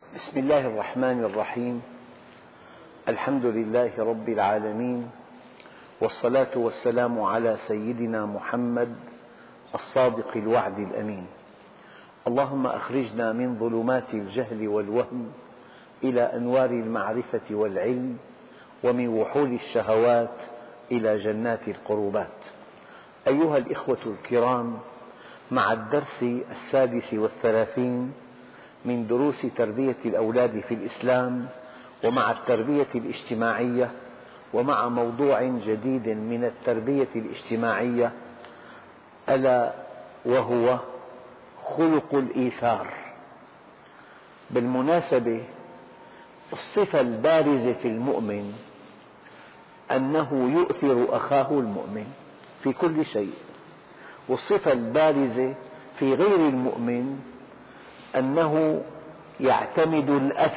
بسم الله الرحمن الرحيم. الحمد لله رب العالمين، والصلاة والسلام على سيدنا محمد الصادق الوعد الأمين. اللهم أخرجنا من ظلمات الجهل والوهم إلى أنوار المعرفة والعلم، ومن وحول الشهوات إلى جنات القربات. أيها الإخوة الكرام، مع الدرس 36 من دروس تربية الأولاد في الإسلام، ومع التربية الاجتماعية، ومع موضوع جديد من التربية الاجتماعية، ألا وهو خلق الإيثار. بالمناسبة، الصفة البارزة في المؤمن أنه يؤثر أخاه المؤمن في كل شيء، والصفة البارزة في غير المؤمن أنه يعتمد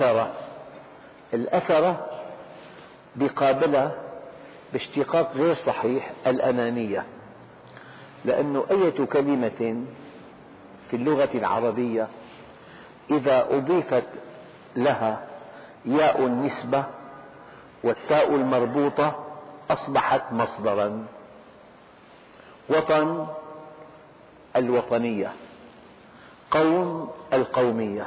الأثر بقابلة باشتقاق غير صحيح الأنانية، لأن أية كلمة في اللغة العربية إذا أضيفت لها ياء النسبة والتاء المربوطة أصبحت مصدرا. وطن الوطنية، قوم القومية.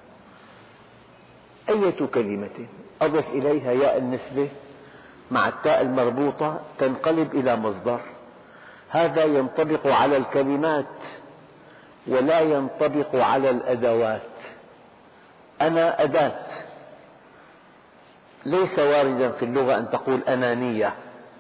أية كلمة أضف إليها ياء النسبة مع التاء المربوطة تنقلب إلى مصدر. هذا ينطبق على الكلمات ولا ينطبق على الأدوات. أنا أداة، ليس واردا في اللغة أن تقول أنانية،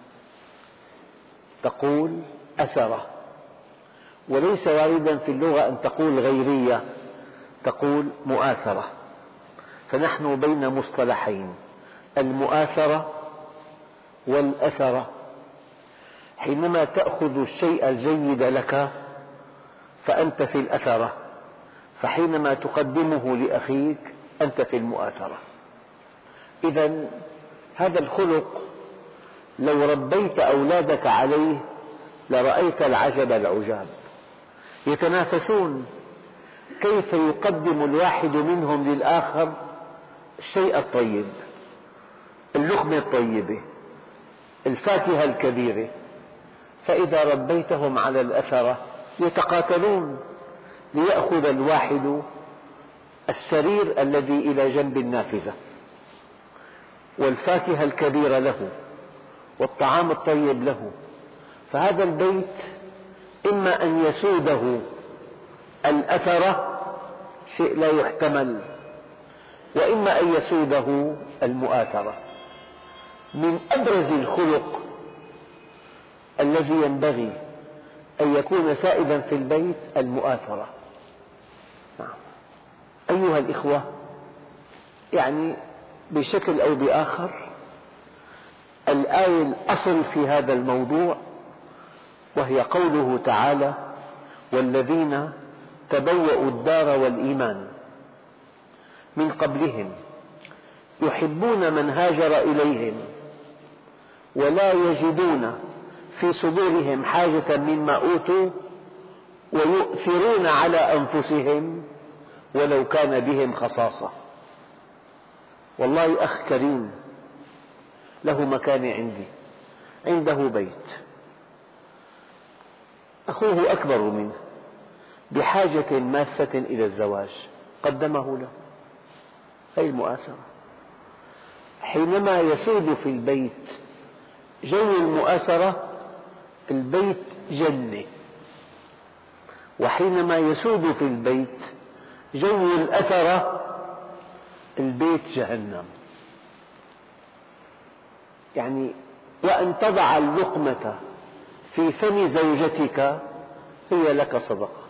تقول أثرة. وليس واردا في اللغة أن تقول غيرية، تقول مؤاثرة. فنحن بين مصطلحين، المؤاثرة والأثرة. حينما تأخذ الشيء الجيد لك فأنت في الأثرة، فحينما تقدمه لأخيك أنت في المؤاثرة. إذن هذا الخلق لو ربيت أولادك عليه لرأيت العجب العجاب. يتنافسون كيف يقدم الواحد منهم للآخر الشيء الطيب، اللقمة الطيبة، الفاكهة الكبيرة. فإذا ربيتهم على الأثرة يتقاتلون ليأخذ الواحد السرير الذي إلى جنب النافذة، والفاكهة الكبيرة له، والطعام الطيب له. فهذا البيت إما أن يسوده الأثرة، شيء لا يحتمل، وإما أن يسوده المؤاثرة. من أبرز الخلق الذي ينبغي أن يكون سائدا في البيت المؤاثرة. أيها الإخوة، يعني بشكل أو بآخر الآية الأصل في هذا الموضوع، وهي قوله تعالى: والذين تبوأوا الدار والإيمان من قبلهم يحبون من هاجر إليهم ولا يجدون في صدورهم حاجة مما أوتوا ويؤثرون على أنفسهم ولو كان بهم خصاصة. والله أخ كريم له مكانة عندي، عنده بيت، أخوه أكبر منه بحاجة ماسة إلى الزواج، قدمه له. هذه المؤاثرة. حينما يسود في البيت جو المؤاثرة البيت جنة، وحينما يسود في البيت جو الأثرة البيت جهنم. يعني وأن تضع اللقمة في فم زوجتك هي لك صدقة،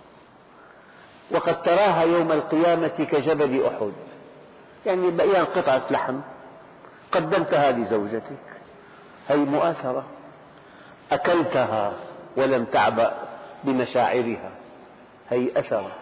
وقد تراها يوم القيامة كجبل أحد. يعني بقيان قطعة لحم قدمتها لزوجتك، هذه مؤاثرة. أكلتها ولم تعبأ بمشاعرها، هذه أثرة.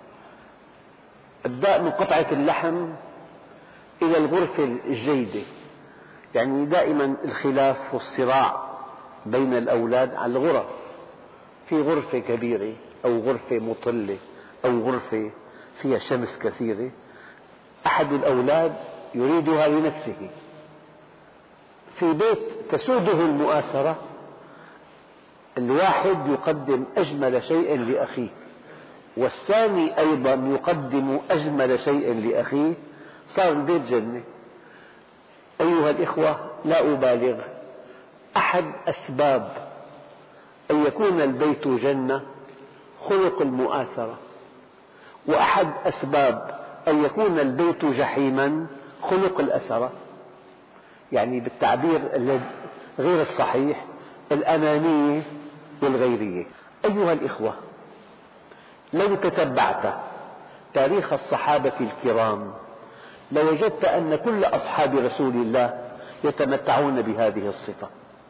ابدأ من قطعة اللحم إلى الغرفة الجيدة. يعني دائما الخلاف والصراع بين الأولاد على الغرف، في غرفة كبيرة أو غرفة مطلة أو غرفة فيها شمس كثيرة. أحد الأولاد يريدها لنفسه، في بيت تسوده المؤاسرة، الواحد يقدم أجمل شيء لأخيه، والثاني أيضا يقدم أجمل شيء لأخيه، صار البيت جنة. أيها الإخوة، لا أبالغ، أحد أسباب أن يكون البيت جنة خلق المؤاثرة، وأحد أسباب أن يكون البيت جحيما خلق الأسرة، يعني بالتعبير غير الصحيح الأنانية والغيرية. أيها الإخوة، لو تتبعت تاريخ الصحابة الكرام لوجدت أن كل أصحاب رسول الله يتمتعون بهذه الصفة.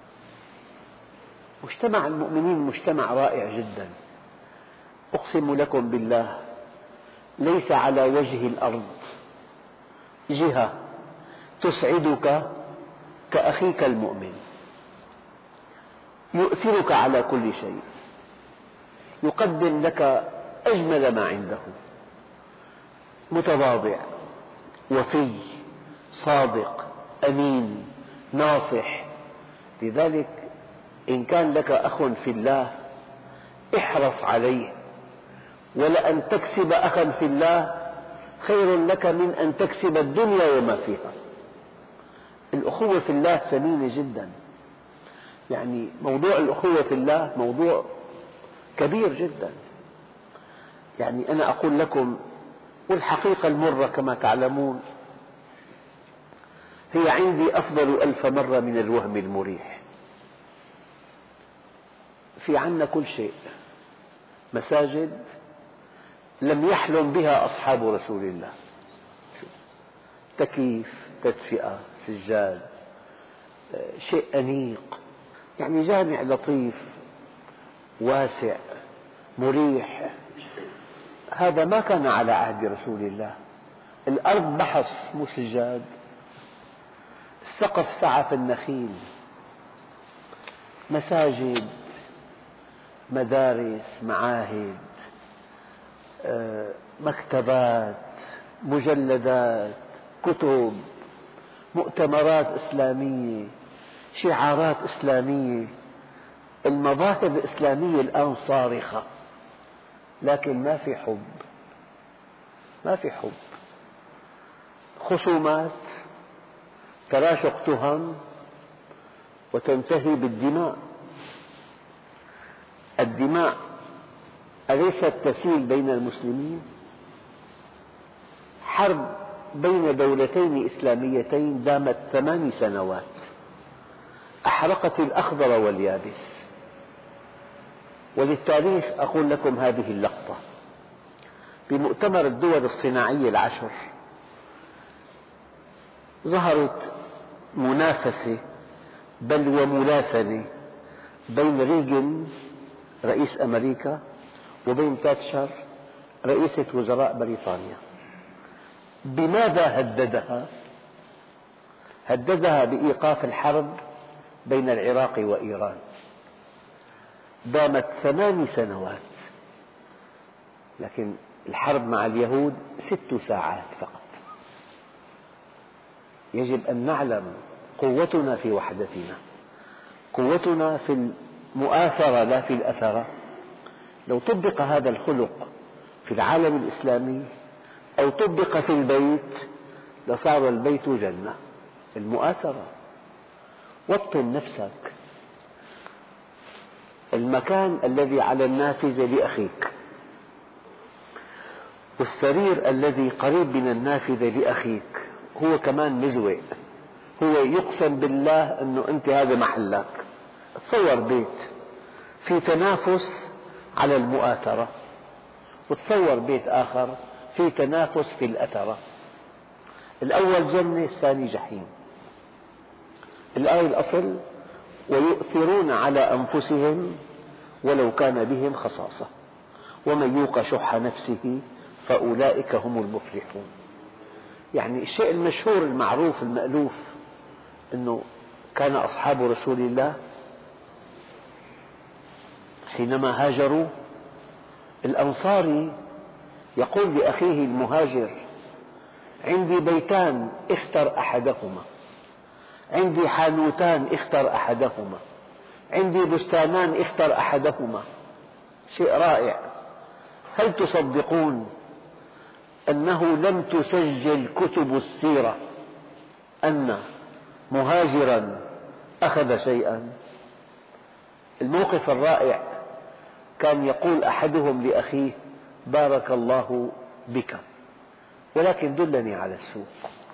مجتمع المؤمنين مجتمع رائع جدا، أقسم لكم بالله ليس على وجه الأرض جهة تسعدك كأخيك المؤمن، يؤثرك على كل شيء، يقدم لك أجمل ما عنده، متواضع، وفي، صادق، أمين، ناصح. لذلك إن كان لك أخ في الله احرص عليه، ولأن تكسب أخا في الله خير لك من أن تكسب الدنيا وما فيها. الأخوة في الله ثمينة جدا، يعني موضوع الأخوة في الله موضوع كبير جدا. يعني أنا أقول لكم، والحقيقة المرة كما تعلمون هي عندي أفضل 1000 مرة من الوهم المريح. في عنا كل شيء، مساجد لم يحلم بها أصحاب رسول الله، تكييف، تدفئة، سجاد، شيء أنيق، يعني جامع لطيف واسع مريح. هذا ما كان على عهد رسول الله. الأرض بحص مو سجاد، السقف سعف النخيل، مساجد، مدارس، معاهد، مكتبات، مجلدات، كتب، مؤتمرات إسلامية، شعارات إسلامية. المظاهر الإسلامية الآن صارخة، لكن ما في حب، ما في حب، خصومات، تراشق تهم، وتنتهي بالدماء. الدماء أليست تسيل بين المسلمين؟ حرب بين دولتين إسلاميتين دامت 8 سنوات، أحرقت الأخضر واليابس. وللتاريخ أقول لكم هذه اللقطة: بمؤتمر الدول الصناعية العشر ظهرت منافسة بل وملاسنة بين ريغن رئيس أمريكا وبين تاتشر رئيسة وزراء بريطانيا. بماذا هددها؟ هددها بإيقاف الحرب بين العراق وإيران. دامت 8 سنوات، لكن الحرب مع اليهود 6 ساعات فقط. يجب أن نعلم قوتنا في وحدتنا، قوتنا في المؤاثرة لا في الأثرة. لو طبق هذا الخلق في العالم الإسلامي أو طبق في البيت لصار البيت جنة. المؤاثرة، وطن نفسك، المكان الذي على النافذة لأخيك، والسرير الذي قريب من النافذة لأخيك هو كمان مزوئ، هو يقسم بالله أنه أنت هذا محلك. تصور بيت في تنافس على المؤاثرة، وتصور بيت آخر في تنافس في الأثرة. الأول جنة، الثاني جحيم. الآية الأصل: ويؤثرون على أنفسهم ولو كان بهم خصاصة ومن يوق شح نفسه فأولئك هم المفلحون. يعني الشيء المشهور المعروف المألوف أنه كان أصحاب رسول الله حينما هاجروا، الأنصاري يقول لأخيه المهاجر: عندي بيتان اختر أحدهما، عندي حانوتان اختر أحدهما، عندي بستانان اختر أحدهما. شيء رائع. هل تصدقون أنه لم تسجل كتب السيرة أن مهاجرا أخذ شيئا؟ الموقف الرائع كان يقول أحدهم لأخيه: بارك الله بك، ولكن دلني على السوق،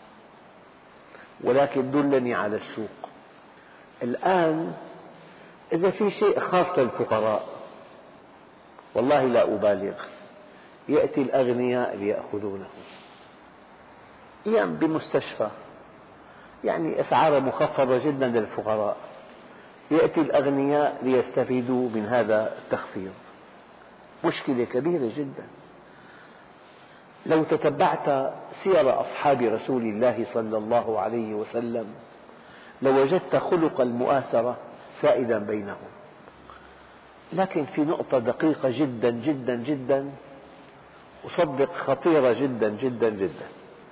ولكن دلني على السوق. الآن إذا في شيء خاص للفقراء، والله لا أبالغ، يأتي الأغنياء ليأخذونه. أيام بمستشفى يعني أسعار مخفضة جدا للفقراء، يأتي الأغنياء ليستفيدوا من هذا التخفيض. مشكلة كبيرة جدا. لو تتبعت سير أصحاب رسول الله صلى الله عليه وسلم لوجدت خلق المؤاثرة سائدا بينهم. لكن في نقطة دقيقة جدا جدا جدا، أصدق خطيرة جدا جدا جدا،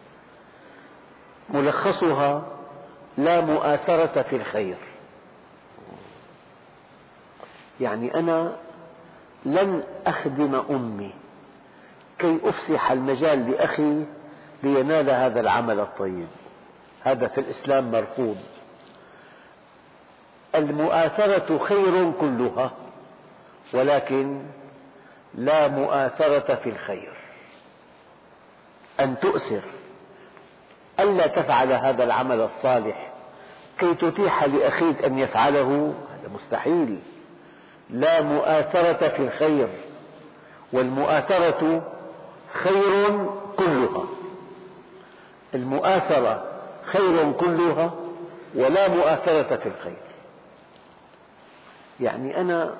ملخصها: لا مؤاثرة في الخير. يعني أنا لن أخدم أمي كي أفسح المجال لأخي لينال هذا العمل الطيب، هذا في الإسلام مرفوض. المؤاثرة خير كلها، ولكن لا مؤاثرة في الخير. أن تؤثر ألا تفعل هذا العمل الصالح كي تتيح لأخيك أن يفعله، هذا مستحيل. لا مؤاثرة في الخير، والمؤاثرة خير كلها. المؤاثرة خير كلها ولا مؤاثرة في الخير. يعني أنا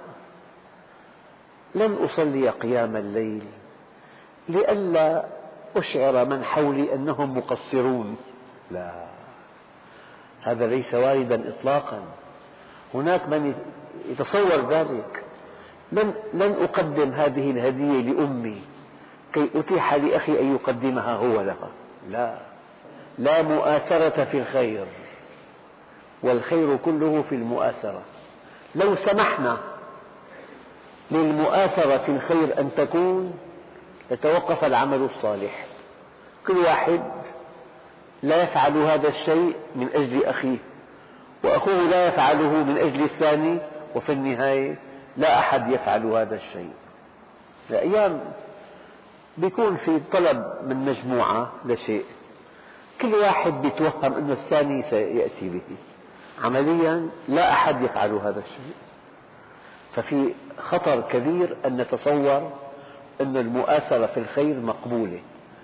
لن أصلي قيام الليل لئلا أشعر من حولي أنهم مقصرون، لا، هذا ليس واردا إطلاقا. هناك من يتصور ذلك. لن أقدم هذه الهدية لأمي كي أتيح لأخي أن يقدمها هو لها، لا. لا مؤاثرة في الخير، والخير كله في المؤاثرة. لو سمحنا للمؤاثرة في الخير أن تكون، يتوقف العمل الصالح. كل واحد لا يفعل هذا الشيء من أجل أخيه، وأخوه لا يفعله من أجل الثاني، وفي النهاية لا أحد يفعل هذا الشيء. أيام بيكون في طلب من مجموعة لشيء، كل واحد يتوهم أن الثاني سيأتي به، عمليا لا أحد يفعل هذا الشيء. ففي خطر كبير أن نتصور أن المؤاثرة في الخير مقبولة.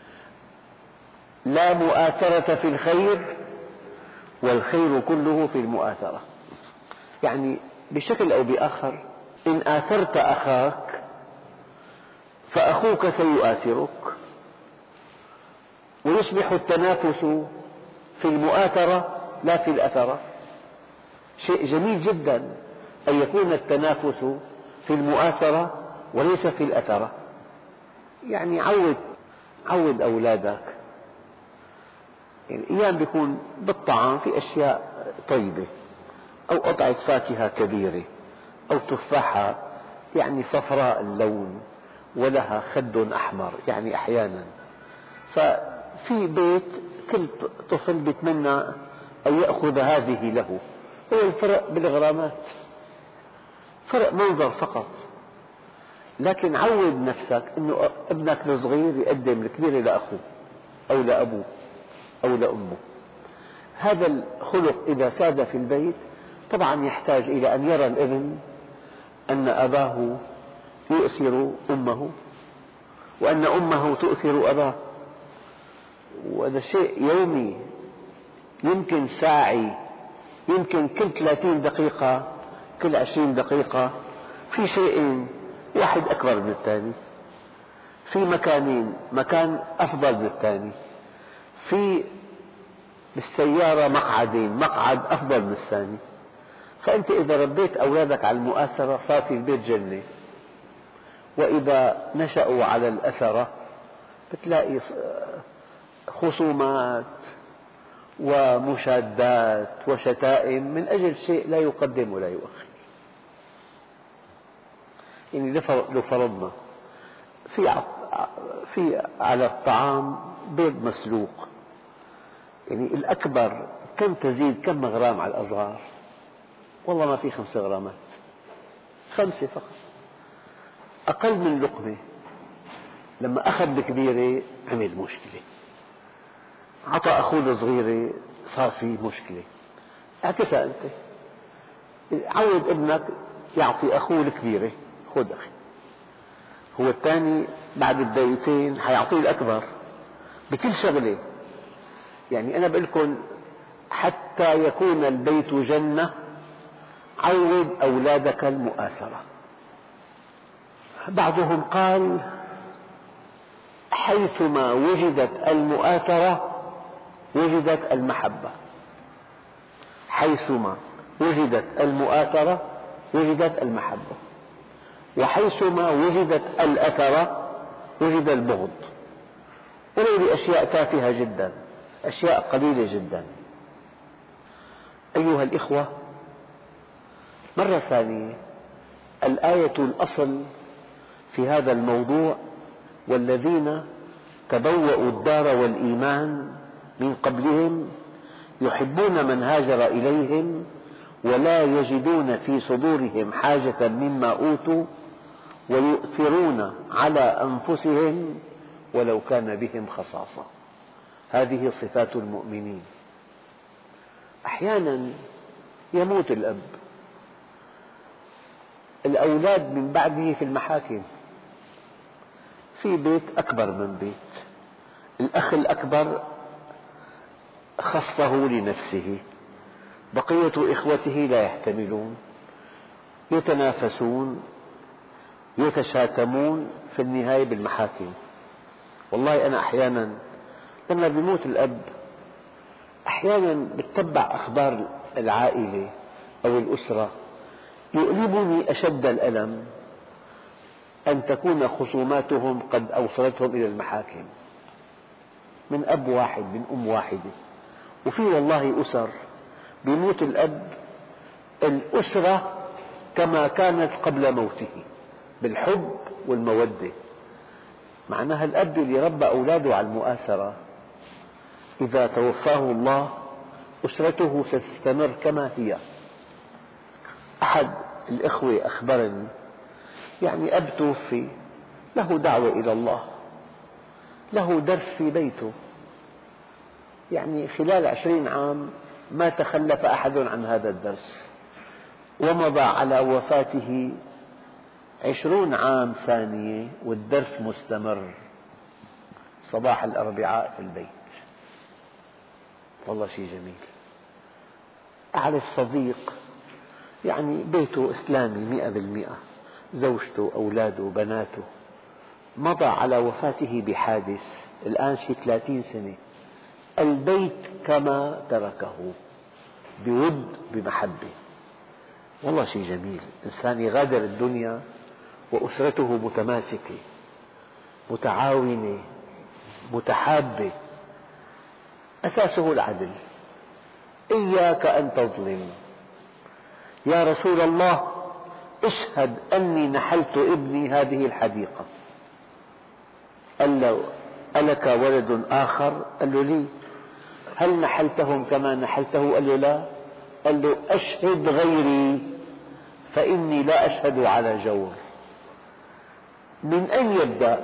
لا مؤاثرة في الخير، والخير كله في المؤاثرة. يعني بشكل أو بآخر إن آثرت أخاك فأخوك سيؤاثرك، ويصبح التنافس في المؤاثرة لا في الأثرة. شيء جميل جدا أن يكون التنافس في المؤاثرة وليس في الأثرة. يعني عود أولادك، يعني أيام بيكون بالطعام في أشياء طيبة، أو قطعة فاكهة كبيرة، أو تفاحة يعني صفراء اللون ولها خد أحمر، يعني أحيانا. ففي بيت كل طفل يتمنى أن يأخذ هذه له. هو الفرق بالغرامات، فرق منظر فقط. لكن عود نفسك أنه ابنك الصغير يقدم الكبيرة لأخوه أو لأبوه أو لأمه. هذا الخلق إذا ساد في البيت طبعا يحتاج إلى أن يرى الابن أن أباه يؤثر أمه، وأن أمه تؤثر أباه. وهذا شيء يومي، يمكن ساعي، يمكن كل 30 دقيقة، كل 20 دقيقة في شيئين، واحد أكبر من الثاني، في مكانين، مكان أفضل من الثاني، في بالسيارة مقعدين، مقعد أفضل من الثاني. فأنت إذا ربيت أولادك على المؤاثرة صار في البيت جنة، وإذا نشأوا على الأثرة بتلاقي خصومات ومشادات وشتائم من أجل شيء لا يقدم ولا يؤخر. يعني لو فرضنا في على الطعام بيض مسلوق، يعني الأكبر كم تزيد كم غرام على الأصغر؟ والله ما في 5 غرامات، 5 فقط. أقل من لقمة لما أخذ الكبيرة عمل مشكلة، عطى أخوه الصغيرة صار في مشكلة. اعكسها أنت، عود ابنك يعطي أخوه الكبيرة، خذ أخي، هو الثاني بعد بدقيقتين حيعطيه الأكبر بكل شغلة. يعني أنا بقول لكم حتى يكون البيت جنة عود أولادك المؤاسرة. بعضهم قال حيثما وجدت المؤاثرة وجدت المحبة، حيثما وجدت المؤاثرة وجدت المحبة، وحيثما وجدت الأثرة وجد البغض، ولو لأشياء تافهة جدا، أشياء قليلة جدا. أيها الإخوة، مرة ثانية الآية الأصل في هذا الموضوع: والذين تبوأوا الدار والإيمان من قبلهم يحبون من هاجر إليهم ولا يجدون في صدورهم حاجة مما أوتوا ويؤثرون على أنفسهم ولو كان بهم خصاصة. هذه صفات المؤمنين. أحيانا يموت الأب، الأولاد من بعده في المحاكم، في بيت أكبر من بيت، الأخ الأكبر خصه لنفسه، بقية إخوته لا يحتملون، يتنافسون، يتشاتمون، في النهاية بالمحاكم. والله أنا أحيانا لما بيموت الأب أحيانا بتتبع أخبار العائلة أو الأسرة، يؤلمني أشد الألم أن تكون خصوماتهم قد أوصلتهم إلى المحاكم، من أب واحد من أم واحدة. وفي والله أسر بيموت الأب الأسرة كما كانت قبل موته، بالحب والمودة. معناها الأب اللي ربى أولاده على المؤاسرة إذا توفاه الله أسرته ستستمر كما هي. أحد الإخوة أخبرني، يعني أب توفي، له دعوة إلى الله، له درس في بيته، يعني خلال 20 عام ما تخلف أحد عن هذا الدرس، ومضى على وفاته 20 عام ثانية والدرس مستمر. صباح الأربعاء في البيت، والله شيء جميل. أعرف صديق يعني بيته إسلامي 100%، زوجته أولاده بناته، مضى على وفاته بحادث، الآن شيء 30 سنة، البيت كما تركه، بود بمحبة. والله شيء جميل، إنسان يغادر الدنيا وأسرته متماسكة متعاونة متحابة، أساسه العدل. إياك أن تظلم، يا رسول الله اشهد أني نحلت ابني هذه الحديقة. قال له: ألك ولد آخر؟ قال له: لي. هل نحلتهم كما نحلته؟ قال له: لا. قال له: أشهد غيري فإني لا أشهد على جور. من أين يبدأ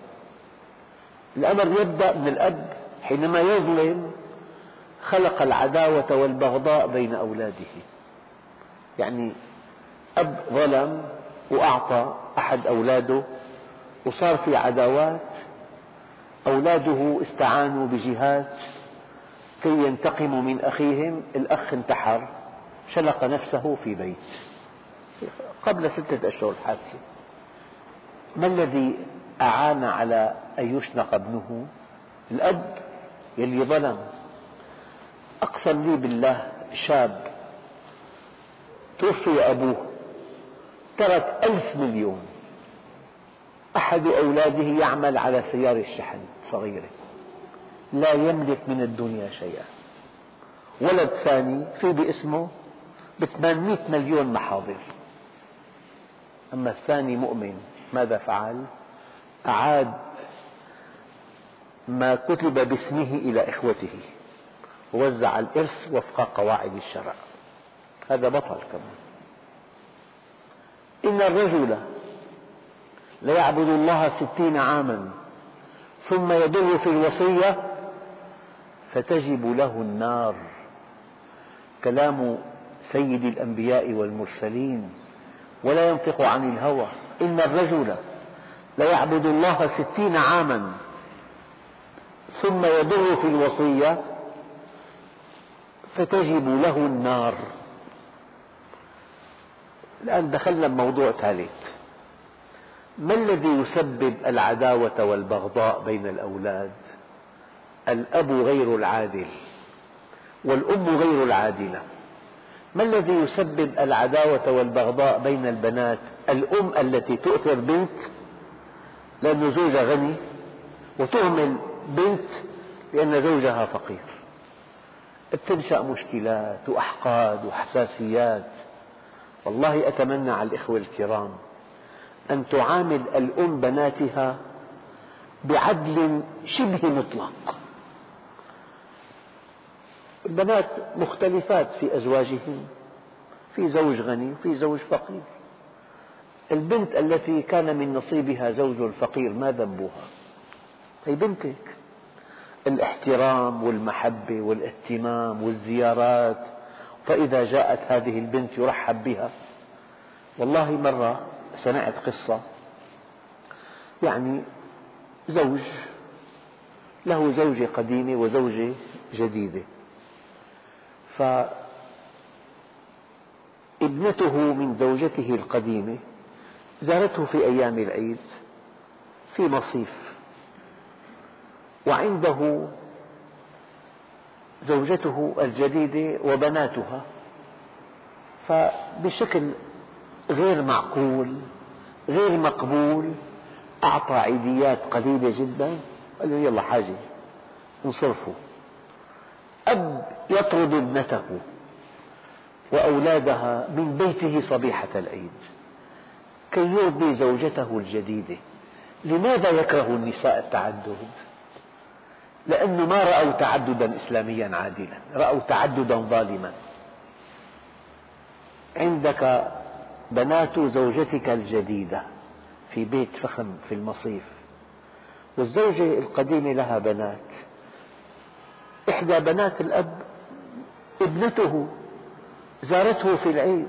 الأمر؟ يبدأ من الأب حينما يظلم خلق العداوة والبغضاء بين أولاده. يعني أب ظلم وأعطى أحد أولاده وصار في عداوات، أولاده استعانوا بجهات كي ينتقموا من أخيهم، الأخ انتحر شلق نفسه في بيت قبل 6 أشهر حادثة. ما الذي أعان على أن يشنق ابنه؟ الأب يلي ظلم. أقسم لي بالله شاب توفي أبوه ترك 1000 مليون، أحد أولاده يعمل على سيارة شحن صغيرة، لا يملك من الدنيا شيئا. ولد ثاني في باسمه ب800 مليون محاضر. أما الثاني مؤمن، ماذا فعل؟ أعاد ما كتب باسمه إلى إخوته، ووزع الإرث وفق قواعد الشرع. هذا بطل كمان. إن الرجل ليعبد الله 60 عاما ثم يضر في الوصية فتجب له النار. كلام سيد الأنبياء والمرسلين، ولا ينطق عن الهوى. إن الرجل ليعبد الله 60 عاما ثم يضر في الوصية فتجب له النار. الآن دخلنا بموضوع ثالث. ما الذي يسبب العداوة والبغضاء بين الأولاد؟ الأب غير العادل والأم غير العادلة. ما الذي يسبب العداوة والبغضاء بين البنات؟ الأم التي تؤثر بنت لأن زوجها غني، وتهمل بنت لأن زوجها فقير. تنشأ مشكلات وأحقاد وحساسيات. والله أتمنى على الإخوة الكرام أن تعامل الأم بناتها بعدل شبه مطلق. البنات مختلفات في أزواجهن، في زوج غني وفي زوج فقير. البنت التي كان من نصيبها زوج فقير ما ذنبها؟ هي بنتك. الاحترام والمحبة والاهتمام والزيارات. فإذا جاءت هذه البنت يرحب بها. والله مرة سمعت قصة، يعني زوج له زوجة قديمة وزوجة جديدة، فابنته من زوجته القديمة زارته في أيام العيد في مصيف، وعنده زوجته الجديدة وبناتها. فبشكل غير معقول غير مقبول أعطى عيديات قليلة جدا، قال له يلا حاجة انصرفوا. أب يطرد ابنته وأولادها من بيته صبيحة العيد كي يرضي زوجته الجديدة. لماذا يكره النساء التعدد؟ لأنه ما رأوا تعددا إسلاميا عادلا، رأوا تعددا ظالما. عندك بنات زوجتك الجديدة في بيت فخم في المصيف، والزوجة القديمة لها بنات. إحدى بنات الأب ابنته زارته في العيد،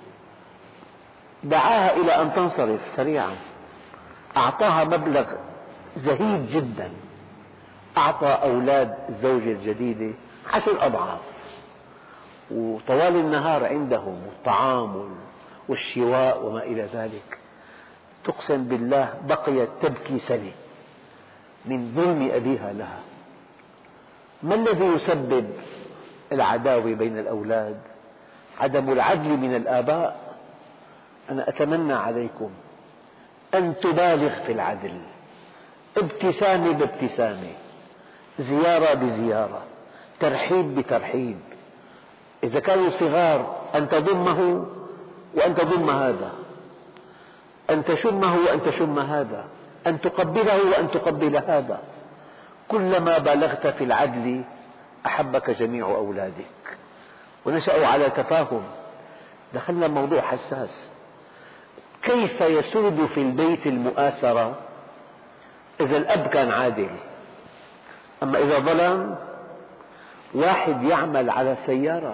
دعاها إلى أن تنصرف سريعا، أعطاها مبلغ زهيد جدا، أعطى أولاد الزوجة الجديدة 10 أضعاف، وطوال النهار عندهم والطعام والشواء وما إلى ذلك. تقسم بالله بقيت تبكي سنة من ظلم أبيها لها. ما الذي يسبب العداوة بين الأولاد؟ عدم العدل من الآباء. أنا أتمنى عليكم أن تبالغ في العدل، ابتسامة بابتسامة، زيارة بزيارة، ترحيب بترحيب. إذا كانوا صغار أن تضمه وأن تضم هذا، أن تشمه وأن تشم هذا، أن تقبله وأن تقبل هذا. كلما بالغت في العدل أحبك جميع أولادك ونشأوا على تفاهم. دخلنا موضوع حساس. كيف يسود في البيت المؤاسرة إذا الأب كان عادل؟ أما إذا ظلم، واحد يعمل على سيارة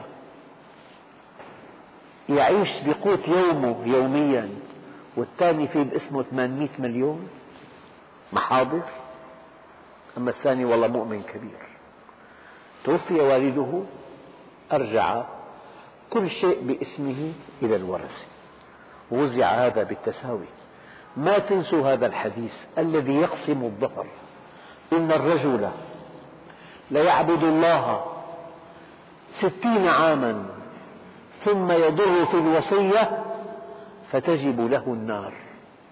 يعيش بقوت يومه يوميا، والثاني في باسمه 800 مليون محاضر. أما الثاني والله مؤمن كبير، توفي والده، أرجع كل شيء باسمه إلى الورثة، ووزع هذا بالتساوي. ما تنسوا هذا الحديث الذي يقسم الظهر. إن الرجل ليعبد الله 60 عاما ثم يضر في الوصية فتجب له النار.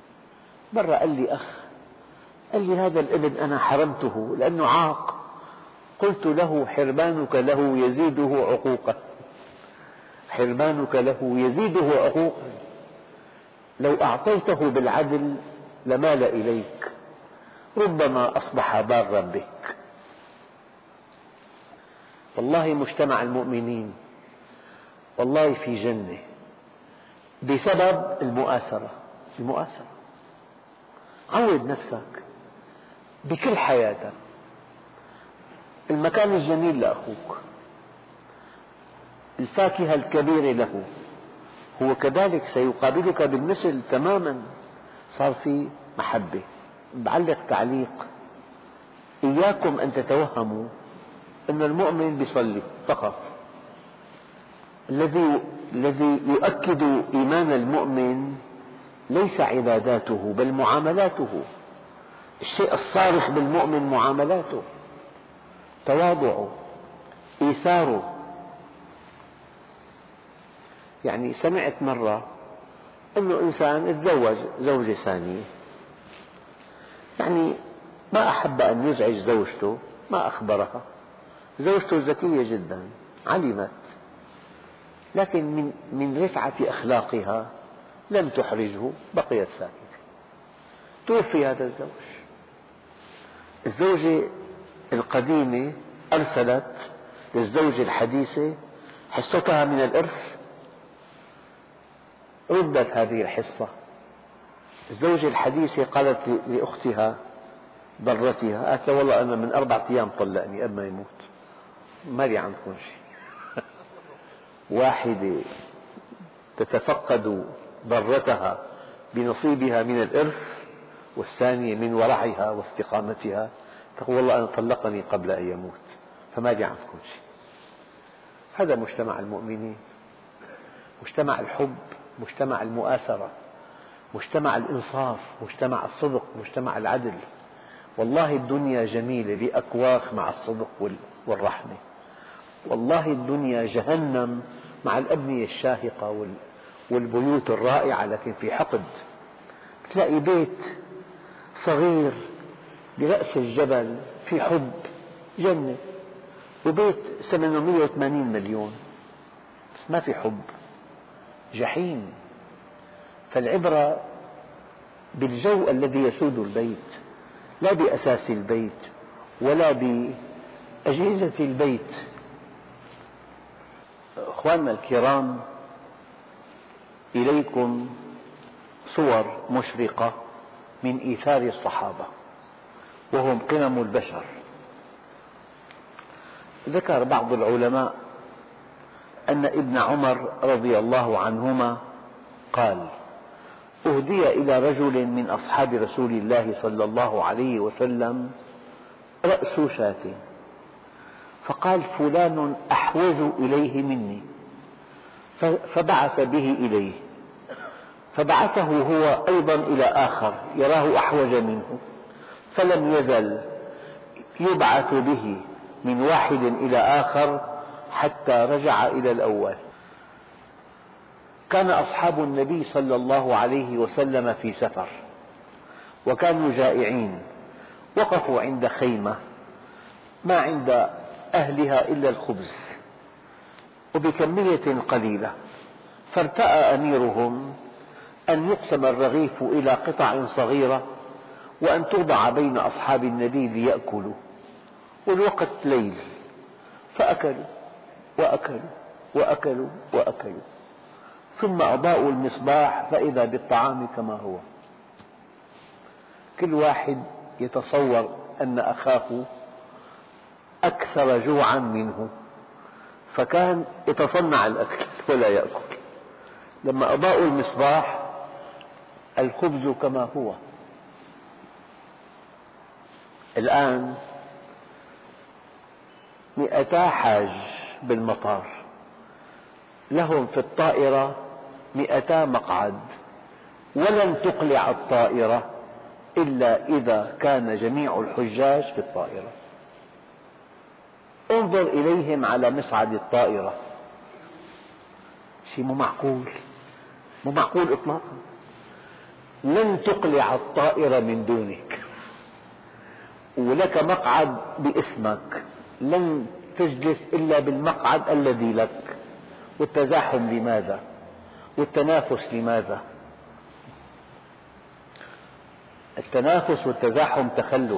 مرة قال لي أخ، قال لي هذا الابن أنا حرمته لأنه عاق قلت له حرمانك له يزيده عقوقا، حرمانك له يزيده عقوقا، لو أعطيته بالعدل لمال إليك، ربما أصبح بارا بك. والله مجتمع المؤمنين والله في جنة بسبب المؤاسرة. عود نفسك بكل حياتك، المكان الجميل لأخوك، الفاكهة الكبيرة له، هو كذلك سيقابلك بالمثل تماما. صار في محبة. بعلق تعليق: إياكم أن تتوهموا أن المؤمن يصلي فقط. الذي يؤكد إيمان المؤمن ليس عباداته بل معاملاته. الشيء الصارخ بالمؤمن معاملاته، تواضعه، إيثاره. يعني سمعت مرة أنه إنسان تزوج زوجة ثانية، يعني ما أحب أن يزعج زوجته، ما أخبرها. زوجته ذكية جدا، علمت، لكن من رفعة أخلاقها لم تحرجه، بقيت ساكتة. توفي هذا الزوج. الزوجة القديمة أرسلت للزوجة الحديثة حصتها من الإرث، ردت هذه الحصة. الزوجة الحديثة قالت لأختها ضرتها، قالت له: والله أنا من 4 أيام طلقني قبل ما يموت، ما لي عندكم شيء. واحدة تتفقد ضرتها بنصيبها من الإرث، والثانية من ورعها واستقامتها تقول: والله أنا طلقني قبل أن يموت، فما لي عندكم شيء. هذا مجتمع المؤمنين، مجتمع الحب، مجتمع المؤاثرة، مجتمع الإنصاف، مجتمع الصدق، مجتمع العدل. والله الدنيا جميلة بأكواخ مع الصدق والرحمة. والله الدنيا جهنم مع الأبنية الشاهقة والبيوت الرائعة، لكن في حقد. تلاقي بيت صغير برأس الجبل في حب، جنة، وبيت ثمنه 180 مليون بس ما في حب، جحيم. فالعبرة بالجو الذي يسود البيت، لا بأساس البيت ولا بأجهزة البيت. أخواننا الكرام، إليكم صور مشرقة من إيثار الصحابة، وهم قمم البشر. ذكر بعض العلماء أن ابن عمر رضي الله عنهما قال: أهدي إلى رجل من أصحاب رسول الله صلى الله عليه وسلم رأس شاة، فقال: فلان أحوج إليه مني، فبعث به إليه، فبعثه هو أيضا إلى آخر يراه أحوج منه، فلم يزل يبعث به من واحد إلى آخر حتى رجع إلى الأول. كان أصحاب النبي صلى الله عليه وسلم في سفر، وكانوا جائعين، وقفوا عند خيمة ما عند أهلها إلا الخبز وبكمية قليلة، فارتأى أميرهم أن يقسم الرغيف إلى قطع صغيرة وأن توضع بين أصحاب النبي ليأكلوا، والوقت ليل، فأكلوا وأكلوا وأكلوا وأكلوا، ثم أضاءوا المصباح فإذا بالطعام كما هو. كل واحد يتصور أن أخاه أكثر جوعا منه، فكان يتصنع الأكل ولا يأكل. لما أضاءوا المصباح الخبز كما هو. الآن 200 حاج بالمطار، لهم في الطائرة 200 مقعد، ولن تقلع الطائرة إلا إذا كان جميع الحجاج في الطائرة. انظر إليهم على مصعد الطائرة، شيء مو معقول، مو معقول إطلاقا. لن تقلع الطائرة من دونك، ولك مقعد باسمك لن تجلس إلا بالمقعد الذي لك. والتزاحم لماذا؟ والتنافس لماذا؟ التنافس والتزاحم تخلف.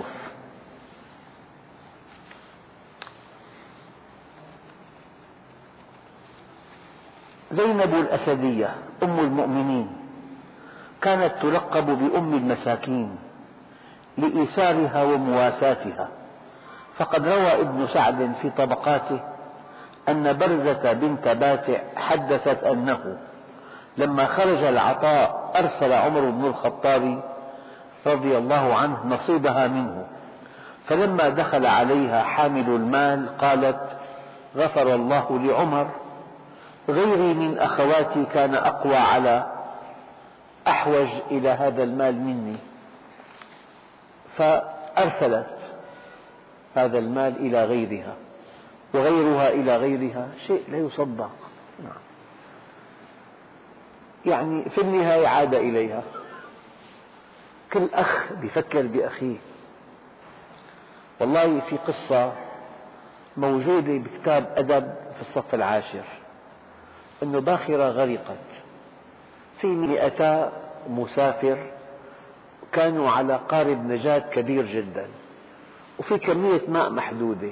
زينب الأسدية أم المؤمنين كانت تلقب بأم المساكين لإيثارها ومواساتها، فقد روى ابن سعد في طبقاته أن برزة بنت باتع حدثت أنه لما خرج العطاء أرسل عمر بن الخطاب رضي الله عنه نصيبها منه، فلما دخل عليها حامل المال قالت: غفر الله لعمر، غيري من أخواتي كان أقوى على أحوج إلى هذا المال مني، فأرسلت هذا المال إلى غيرها، وغيرها إلى غيرها، شيء لا يصدق. يعني في النهاية عاد إليها. كل أخ يفكر بأخيه. والله في قصة موجودة بكتاب أدب في الصف العاشر، أن باخرة غرقت، في 200 مسافر كانوا على قارب نجاة كبير جدا، وفي كمية ماء محدودة.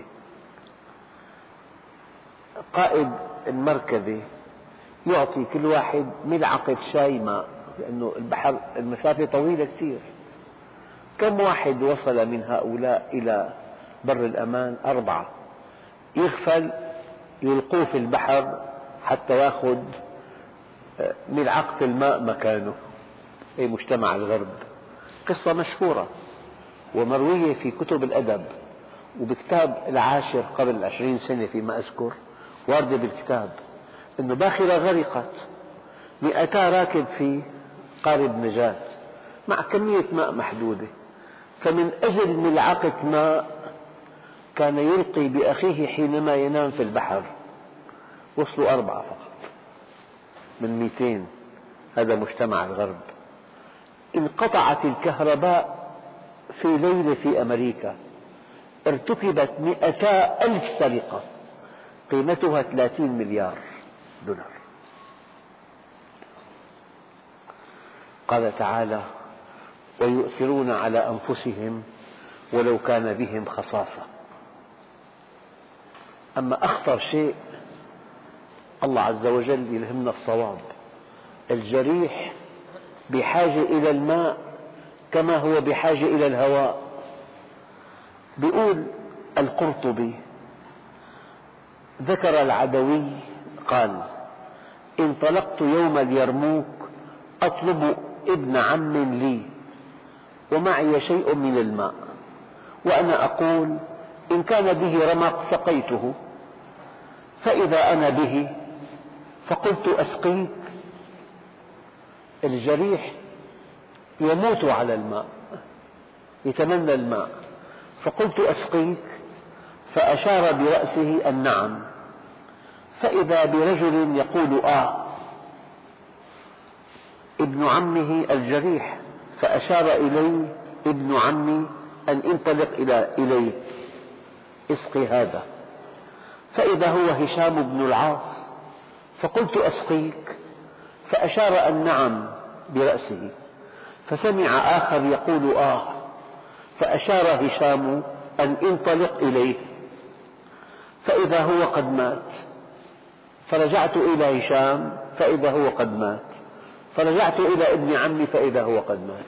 قائد المركبة يعطي كل واحد ملعقة شاي ماء، لأنه البحر المسافة طويلة كثير. كم واحد وصل من هؤلاء إلى بر الأمان؟ 4. يغفل يلقوه في البحر حتى يأخذ ملعقة الماء مكانه. أي مجتمع الغرب. قصة مشهورة ومروية في كتب الأدب، وبكتاب العاشر قبل 20 سنة فيما أذكر واردة بالكتاب، أن باخرة غرقت، 200 راكب في قارب نجاة مع كمية ماء محدودة، فمن أجل ملعقة ماء كان يلقي بأخيه حينما ينام في البحر. وصلوا 4 فقط من 200. هذا مجتمع الغرب. انقطعت الكهرباء في ليلة في أمريكا، ارتكبت 200,000 سرقة قيمتها 30 مليار دولار. قال تعالى: ويؤثرون على أنفسهم ولو كان بهم خصاصة. أما أخطر شيء، الله عز وجل يلهمنا الصواب. الجريح بحاجة إلى الماء كما هو بحاجة إلى الهواء. بيقول القرطبي: ذكر العدوي قال: انطلقت يوم اليرموك أطلب ابن عم لي ومعي شيء من الماء، وأنا أقول: إن كان به رمق سقيته، فإذا أنا به فقلت: أسقيك. الجريح يموت على الماء، يتمنى الماء، فقلت: أسقيك، فأشار برأسه النعم، فإذا برجل يقول: ابن عمه الجريح، فأشار إلي ابن عمي أن انطلق إليه اسقي هذا، فإذا هو هشام بن العاص، فقلت: أسقيك، فأشار النعم برأسه، فسمع آخر يقول: فأشار هشام أن انطلق إليه، فإذا هو قد مات، فرجعت إلى هشام فإذا هو قد مات، فرجعت إلى ابن عمي فإذا هو قد مات.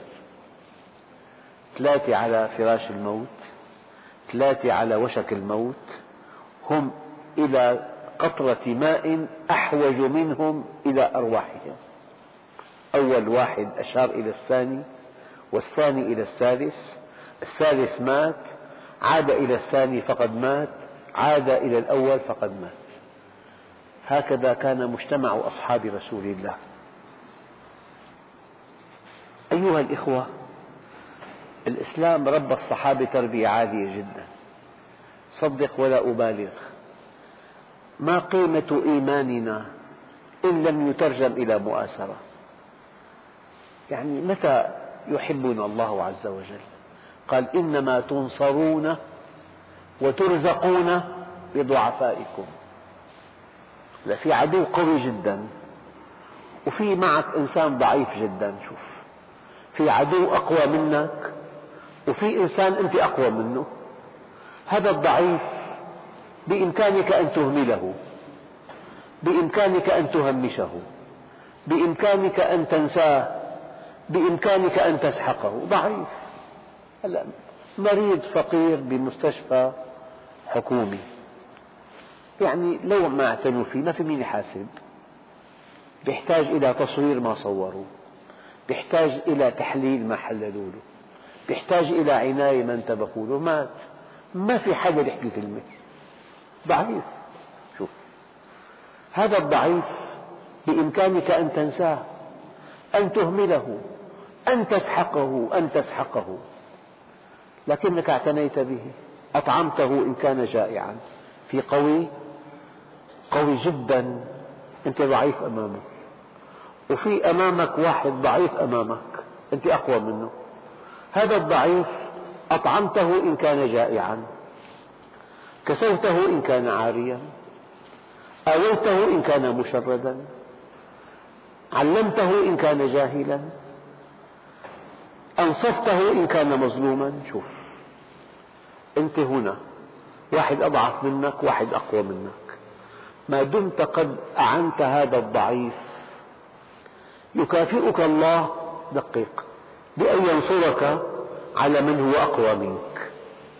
3 على فراش الموت، 3 على وشك الموت، هم إلى قطرة ماء أحوج منهم إلى أرواحهم. أول واحد أشار إلى الثاني، والثاني إلى الثالث، الثالث مات، عاد إلى الثاني فقد مات، عاد إلى الأول فقد مات. هكذا كان مجتمع أصحاب رسول الله. أيها الإخوة، الإسلام ربى الصحابة تربية عالية جدا. صدق ولا أبالغ، ما قيمة إيماننا إن لم يترجم إلى مؤازرة؟ يعني متى يحبنا الله عز وجل؟ قال: إنما تنصرون وترزقون بضعفائكم. في عدو قوي جدا وفي معك إنسان ضعيف جدا. شوف، في عدو أقوى منك وفي إنسان أنت أقوى منه. هذا الضعيف بإمكانك أن تهمله، بإمكانك أن تهمشه، بإمكانك أن تنساه، بإمكانك أن تسحقه. ضعيف، هلأ مريض فقير بمستشفى حكومي، يعني لو ما اعتنوا فيه ما في مين يحاسب، يحتاج إلى تصوير ما صوروا، يحتاج إلى تحليل ما حللوا له، يحتاج إلى عناية ما انتبهوا له. مات، ما في حدا يحكي كلمة. ضعيف. شوف، هذا الضعيف بإمكانك أن تنساه، أن تهمله، أن تسحقه، لكنك اعتنيت به، أطعمته إن كان جائعا. في قوي جدا أنت ضعيف أمامه، وفي أمامك واحد ضعيف أمامك أنت أقوى منه. هذا الضعيف أطعمته إن كان جائعا، كسوته إن كان عاريا، آويته إن كان مشردا، علمته إن كان جاهلا، أنصفته إن كان مظلوما. شوف، أنت هنا واحد أضعف منك، واحد أقوى منك، ما دمت قد أعنت هذا الضعيف يكافئك الله، دقيق، بأن ينصرك على من هو أقوى منك.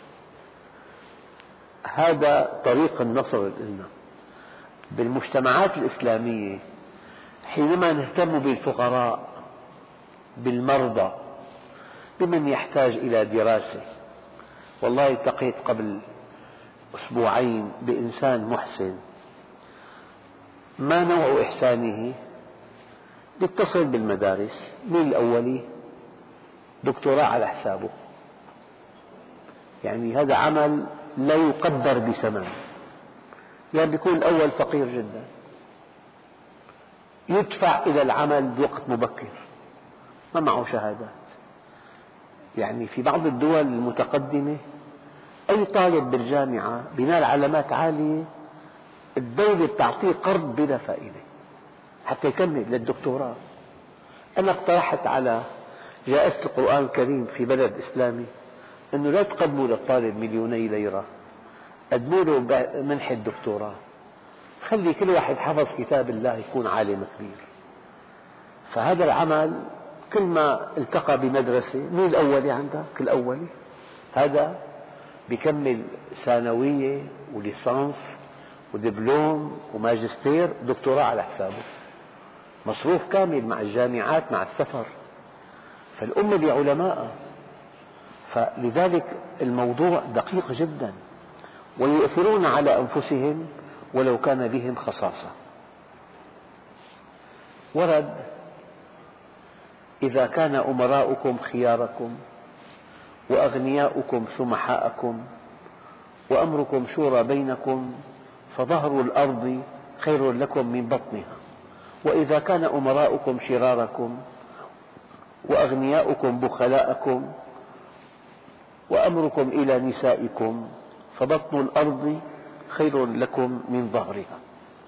هذا طريق النصر لنا. بالمجتمعات الإسلامية حينما نهتم بالفقراء، بالمرضى، بمن يحتاج إلى دراسة. والله التقيت قبل أسبوعين بإنسان محسن، ما نوع إحسانه؟ يتصل بالمدارس من الأولي دكتوراه على حسابه، يعني هذا عمل لا يقدر بثمن. يعني بيكون الأول فقير جدا، يدفع إلى العمل بوقت مبكر، ما معه شهادات. يعني في بعض الدول المتقدمة أي طالب بالجامعة بينال علامات عالية، الدولة تعطيه قرض بلا فائدة حتى يكمل للدكتوراه. أنا اقترحت على جائزة القرآن الكريم في بلد إسلامي أنه لا تقدموا للطالب 2,000,000 ليرة، قدموا له منحة دكتوراه، خلي كل واحد حفظ كتاب الله يكون عالم كبير. فهذا العمل كل ما التقى بمدرسة، مين الأولي عندك؟ الأولي هذا بيكمل ثانوية وليسانس ودبلوم وماجستير، دكتوراه على حسابه، مصروف كامل مع الجامعات مع السفر. فالأمة بعلماء، فلذلك الموضوع دقيق جدا، ويؤثرون على أنفسهم ولو كان بهم خصاصة. ورد: إذا كان أمراؤكم خياركم وأغنياؤكم سمحاءكم وأمركم شورى بينكم فظهر الأرض خير لكم من بطنها، وإذا كان أمراؤكم شراركم وأغنياؤكم بخلاءكم وأمركم إلى نسائكم فبطن الأرض خير لكم من ظهرها.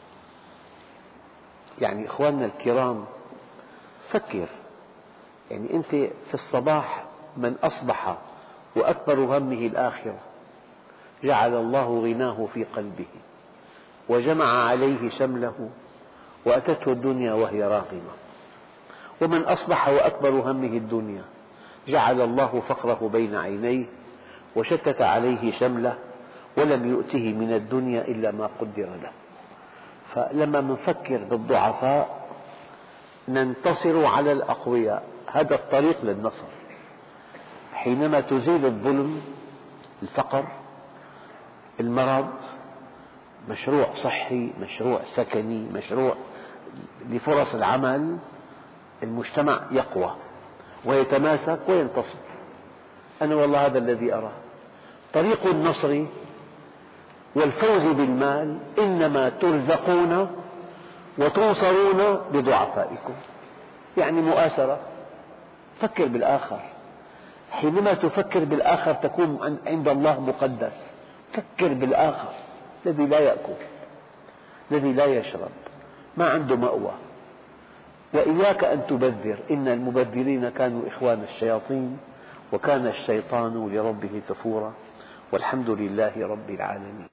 يعني إخواننا الكرام، فكر، يعني أنت في الصباح من أصبح وأكبر همه الآخرة جعل الله غناه في قلبه وجمع عليه شمله وأتته الدنيا وهي راغمة، ومن أصبح وأكبر همه الدنيا جعل الله فقره بين عينيه وشتت عليه شمله ولم يؤته من الدنيا إلا ما قدر له. فلما نفكر بالضعفاء ننتصر على الأقوياء، هذا الطريق للنصر. حينما تزيل الظلم، الفقر، المرض، مشروع صحي، مشروع سكني، مشروع لفرص العمل، المجتمع يقوى ويتماسك وينتصر. أنا والله هذا الذي أراه. طريق النصر والفوز بالمال إنما ترزقون وتنصرون بضعفائكم، يعني مؤازرة. فكر بالآخر، حينما تفكر بالآخر تكون عند الله مقدس فكر بالآخر الذي لا يأكل، الذي لا يشرب، ما عنده مأوى. وإياك أن تبذر، إن المبذرين كانوا إخوان الشياطين وكان الشيطان لربه كفورا، والحمد لله رب العالمين.